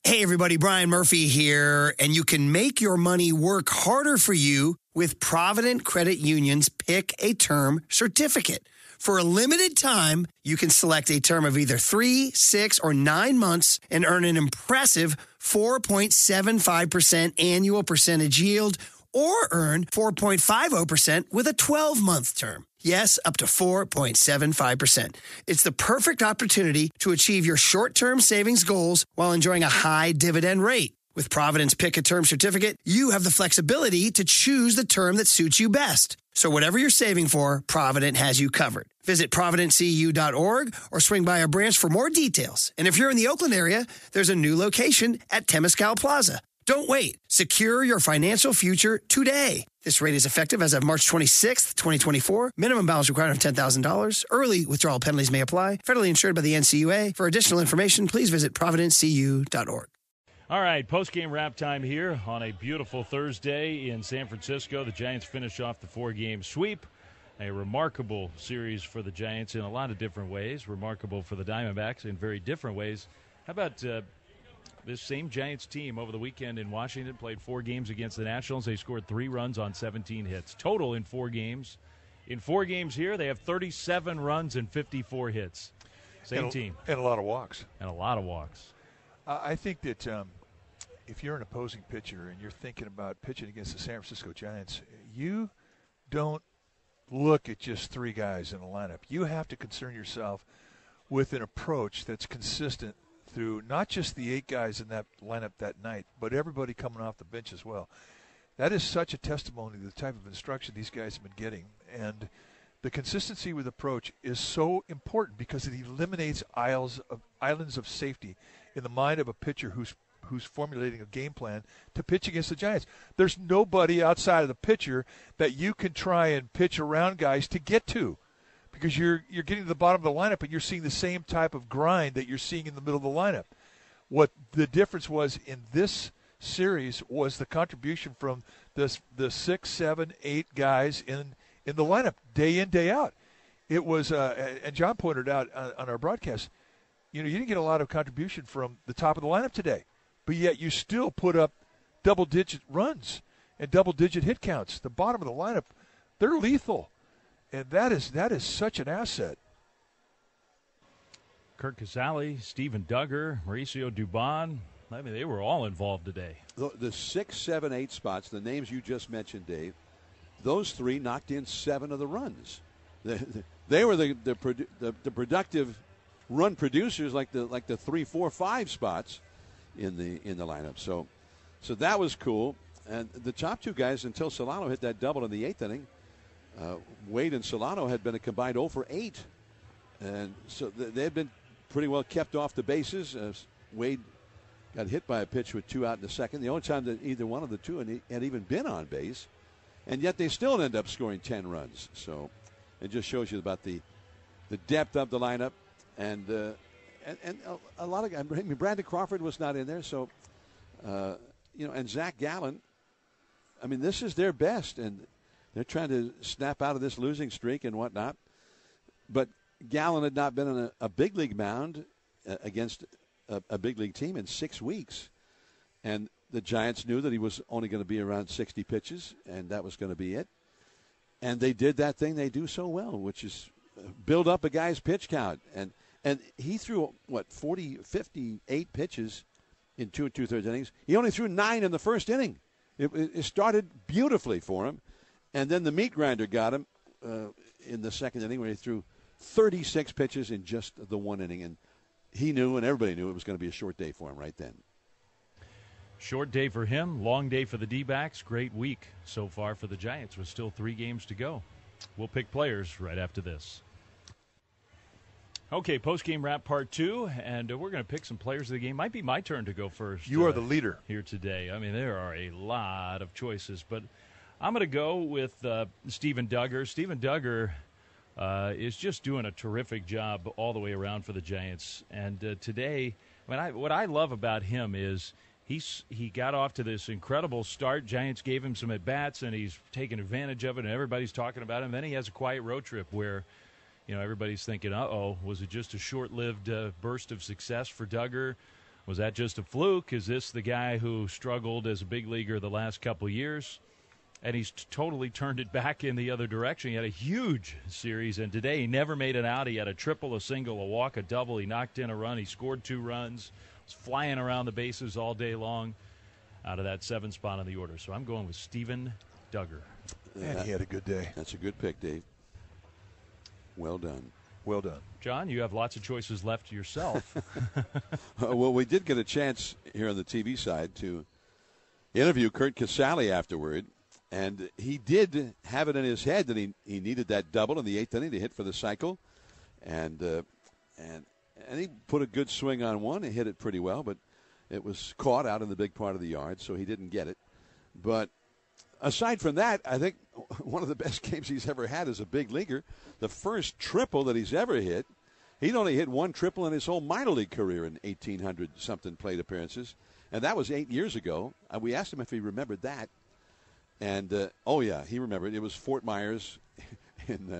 Hey, everybody, Brian Murphy here, and you can make your money work harder for you with Provident Credit Union's Pick a Term certificate. For a limited time, you can select a term of either 3, 6, or 9 months and earn an impressive 4.75% annual percentage yield, or earn 4.50% with a 12-month term. Yes, up to 4.75%. It's the perfect opportunity to achieve your short-term savings goals while enjoying a high dividend rate. With Provident's Pick a Term certificate, you have the flexibility to choose the term that suits you best. So whatever you're saving for, Provident has you covered. Visit providentcu.org or swing by a branch for more details. And if you're in the Oakland area, there's a new location at Temescal Plaza. Don't wait. Secure your financial future today. This rate is effective as of March 26th, 2024. Minimum balance required of $10,000. Early withdrawal penalties may apply. Federally insured by the NCUA. For additional information, please visit providentcu.org. All right, post-game wrap time here on a beautiful Thursday in San Francisco. The Giants finish off the 4-game sweep. A remarkable series for the Giants in a lot of different ways. Remarkable for the Diamondbacks in very different ways. How about this same Giants team over the weekend in Washington played 4 games against the Nationals. They scored 3 runs on 17 hits. Total in 4 games. In 4 games here, they have 37 runs and 54 hits. Same team. And a lot of walks. And a lot of walks. I think that if you're an opposing pitcher and you're thinking about pitching against the San Francisco Giants, you don't look at just 3 guys in a lineup. You have to concern yourself with an approach that's consistent through not just the 8 guys in that lineup that night, but everybody coming off the bench as well. That is such a testimony to the type of instruction these guys have been getting. And the consistency with approach is so important because it eliminates islands of safety in the mind of a pitcher who's formulating a game plan to pitch against the Giants. There's nobody outside of the pitcher that you can try and pitch around guys to get to, because you're getting to the bottom of the lineup and you're seeing the same type of grind that you're seeing in the middle of the lineup. What the difference was in this series was the contribution from the 6, 7, 8 guys in the lineup day in, day out. It was, and John pointed out on our broadcast, you didn't get a lot of contribution from the top of the lineup today, but yet you still put up double-digit runs and double-digit hit counts. The bottom of the lineup, they're lethal. And that is such an asset. Curt Casali, Steven Duggar, Mauricio Dubon. I mean, they were all involved today. The 6, 7, 8 spots, the names you just mentioned, Dave, those 3 knocked in 7 of the runs. They were the productive run producers, like the 3, 4, 5 spots in the lineup. So that was cool. And the top 2 guys, until Solano hit that double in the 8th inning, Wade and Solano had been a combined 0 for 8. And so they had been pretty well kept off the bases. Wade got hit by a pitch with 2 out in the second, the only time that either one of the 2 had even been on base. And yet they still end up scoring 10 runs. So it just shows you about the depth of the lineup. And a lot of guys. I mean, Brandon Crawford was not in there. So, and Zach Gallen, I mean, this is their best. And they're trying to snap out of this losing streak and whatnot. But Gallen had not been on a big league mound against a big league team in 6 weeks. And the Giants knew that he was only going to be around 60 pitches, and that was going to be it. And they did that thing they do so well, which is build up a guy's pitch count. And he threw, 58 pitches in 2 2/3 innings. He only threw 9 in the first inning. It started beautifully for him. And then the meat grinder got him in the second inning where he threw 36 pitches in just the 1 inning. And he knew, and everybody knew, it was going to be a short day for him right then. Short day for him, long day for the D-backs. Great week so far for the Giants with still 3 games to go. We'll pick players right after this. Okay, post-game wrap part 2, and we're going to pick some players of the game. Might be my turn to go first. You are the leader here today. I mean, there are a lot of choices, but I'm going to go with Steven Duggar. Steven Duggar is just doing a terrific job all the way around for the Giants. And today, what I love about him is he got off to this incredible start. Giants gave him some at-bats, and he's taken advantage of it, and everybody's talking about him. Then he has a quiet road trip where everybody's thinking, was it just a short-lived burst of success for Duggar? Was that just a fluke? Is this the guy who struggled as a big leaguer the last couple years? And he's totally turned it back in the other direction. He had a huge series, and today he never made it out. He had a triple, a single, a walk, a double. He knocked in a run. He scored 2 runs. Was flying around the bases all day long out of that 7th spot on the order. So I'm going with Steven Duggar. And he had a good day. That's a good pick, Dave. Well done. Well done. John, you have lots of choices left yourself. Well, we did get a chance here on the TV side to interview Curt Casali afterward. And he did have it in his head that he needed that double in the 8th inning to hit for the cycle, and he put a good swing on one. He hit it pretty well, but it was caught out in the big part of the yard, so he didn't get it. But aside from that, I think one of the best games he's ever had as a big leaguer. The first triple that he's ever hit. He'd only hit 1 triple in his whole minor league career in 1,800-something plate appearances, and that was 8 years ago. We asked him if he remembered that. And oh yeah, he remembered. It was Fort Myers in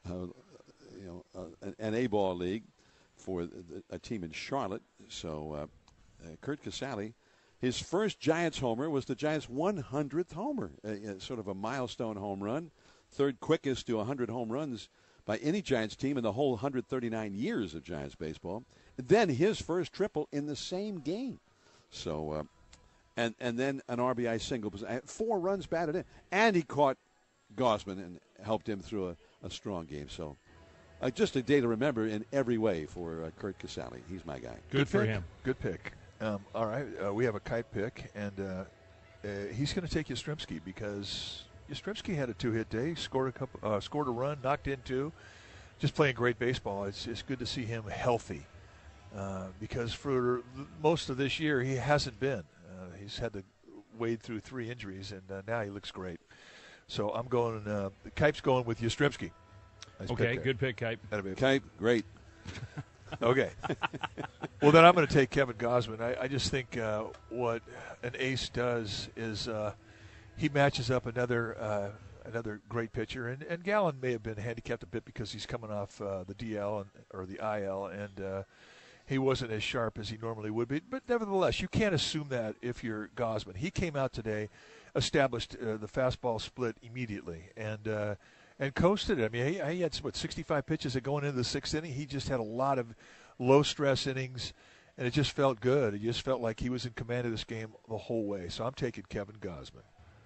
an A-ball league for a team in Charlotte. So Curt Casali, his first Giants homer was the Giants' 100th homer, sort of a milestone home run, 3rd quickest to 100 home runs by any Giants team in the whole 139 years of Giants baseball. Then his first triple in the same game. So. And then an RBI single. 4 runs batted in. And he caught Gausman and helped him through a strong game. So just a day to remember in every way for Curt Casali. He's my guy. Good for him. Good pick. All right, we have a kite pick, and he's going to take Yastrzemski because Yastrzemski had a 2-hit day, scored a run, knocked in 2. Just playing great baseball. It's good to see him healthy because for most of this year he hasn't been. He's had to wade through 3 injuries, and now he looks great. So I'm going. The Kipe's going with Yastrzemski. Nice okay, good pick, Kipe. Kipe, great. Okay. Well, then I'm going to take Kevin Gausman. I just think what an ace does is he matches up another great pitcher, and Gallen may have been handicapped a bit because he's coming off the DL or the IL, and he wasn't as sharp as he normally would be. But nevertheless, you can't assume that if you're Gausman. He came out today, established the fastball split immediately, and coasted it. I mean, he had, 65 pitches going into the 6th inning. He just had a lot of low-stress innings, and it just felt good. It just felt like he was in command of this game the whole way. So I'm taking Kevin Gausman.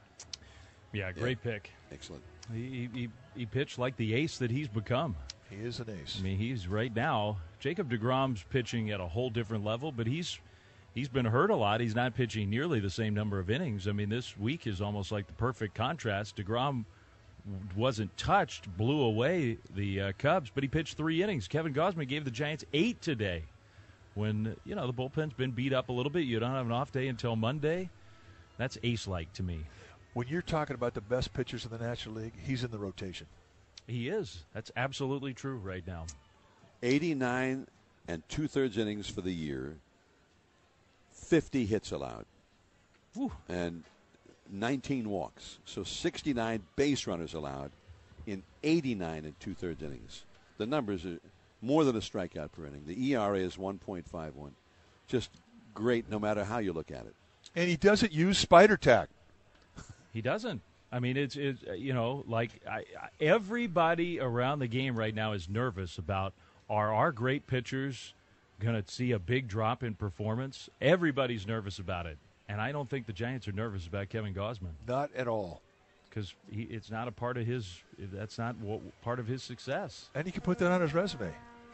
Yeah, great pick. Excellent. He pitched like the ace that he's become. He is an ace. I mean, he's right now. Jacob deGrom's pitching at a whole different level, but he's been hurt a lot. He's not pitching nearly the same number of innings. I mean, this week is almost like the perfect contrast. deGrom wasn't touched, blew away the Cubs, but he pitched 3 innings. Kevin Gausman gave the Giants 8 today. When, the bullpen's been beat up a little bit, you don't have an off day until Monday. That's ace-like to me. When you're talking about the best pitchers in the National League, he's in the rotation. He is. That's absolutely true right now. 89 2/3 innings for the year, 50 hits allowed, and 19 walks. So 69 base runners allowed in 89 2/3 innings. The numbers are more than a strikeout per inning. The ERA is 1.51. Just great no matter how you look at it. And he doesn't use spider tack. He doesn't. I mean, it's everybody around the game right now is nervous about, are our great pitchers going to see a big drop in performance? Everybody's nervous about it. And I don't think the Giants are nervous about Kevin Gausman. Not at all. Because it's not a part of his – that's not part of his success. And he can put that on his resume.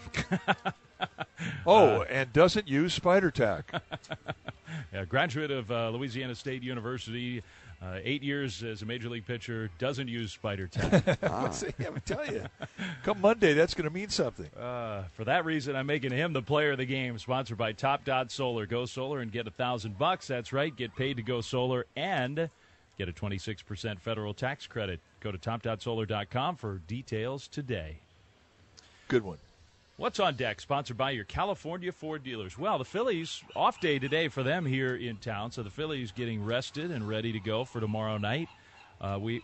And doesn't use spider tack. Yeah, graduate of Louisiana State University, 8 years as a major league pitcher, doesn't use spider tack. I'm telling you. Come Monday, that's going to mean something. For that reason, I'm making him the player of the game, sponsored by Top Dot Solar. Go solar and get $1,000. That's right. Get paid to go solar and get a 26% federal tax credit. Go to topdotsolar.com for details today. Good one. What's on deck? Sponsored by your California Ford dealers. Well, the Phillies, off day today for them here in town, so the Phillies getting rested and ready to go for tomorrow night. I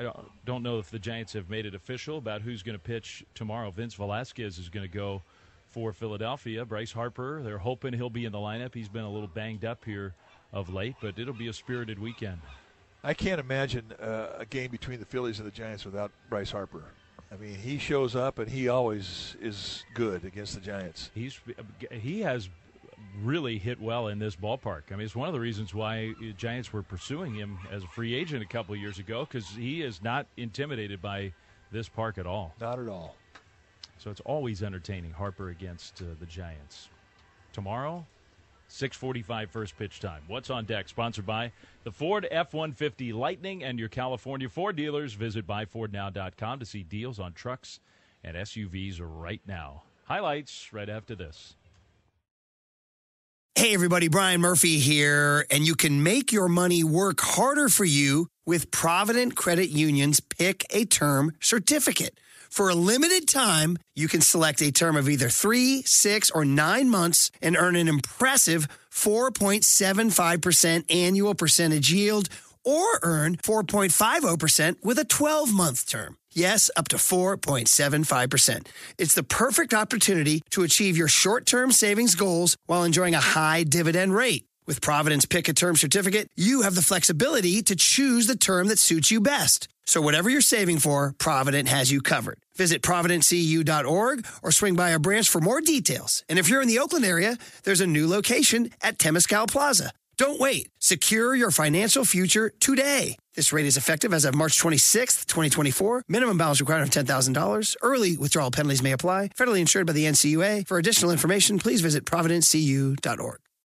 don't know if the Giants have made it official about who's going to pitch tomorrow. Vince Velasquez is going to go for Philadelphia. Bryce Harper, they're hoping he'll be in the lineup. He's been a little banged up here of late, but it'll be a spirited weekend. I can't imagine a game between the Phillies and the Giants without Bryce Harper. I mean, he shows up, and he always is good against the Giants. He has really hit well in this ballpark. I mean, it's one of the reasons why the Giants were pursuing him as a free agent a couple of years ago, because he is not intimidated by this park at all. Not at all. So it's always entertaining, Harper against the Giants. Tomorrow, 6:45 first pitch time. What's on deck? Sponsored by the Ford F-150 Lightning and your California Ford dealers. Visit buyfordnow.com to see deals on trucks and SUVs right now. Highlights right after this. Hey, everybody, Brian Murphy here, and you can make your money work harder for you with Provident Credit Union's Pick a Term certificate. For a limited time, you can select a term of either 3, 6, or 9 months and earn an impressive 4.75% annual percentage yield, or earn 4.50% with a 12-month term. Yes, up to 4.75%. It's the perfect opportunity to achieve your short-term savings goals while enjoying a high dividend rate. With Provident's Pick a Term certificate, you have the flexibility to choose the term that suits you best. So whatever you're saving for, Provident has you covered. Visit providentcu.org or swing by our branch for more details. And if you're in the Oakland area, there's a new location at Temescal Plaza. Don't wait. Secure your financial future today. This rate is effective as of March 26th, 2024. Minimum balance required of $10,000. Early withdrawal penalties may apply. Federally insured by the NCUA. For additional information, please visit providentcu.org.